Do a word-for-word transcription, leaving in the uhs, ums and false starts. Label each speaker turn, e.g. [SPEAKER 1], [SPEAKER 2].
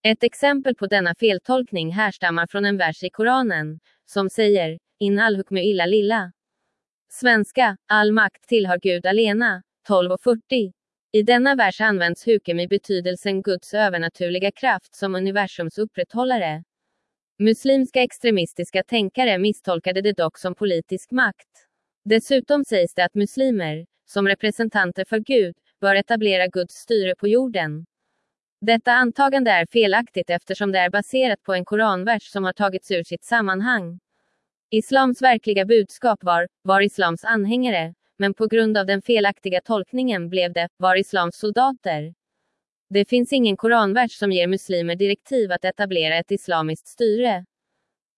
[SPEAKER 1] Ett exempel på denna feltolkning härstammar från en vers i Koranen, som säger, in al hukmu illa lilla. Svenska, all makt tillhör Gud alena, tolv och fyrtio. I denna vers används hukem i betydelsen Guds övernaturliga kraft som universums upprätthållare. Muslimska extremistiska tänkare misstolkade det dock som politisk makt. Dessutom sägs det att muslimer, som representanter för Gud, bör etablera Guds styre på jorden. Detta antagande är felaktigt eftersom det är baserat på en koranvers som har tagits ur sitt sammanhang. Islams verkliga budskap var, var islams anhängare, men på grund av den felaktiga tolkningen blev det, var islams soldater. Det finns ingen koranvers som ger muslimer direktiv att etablera ett islamiskt styre.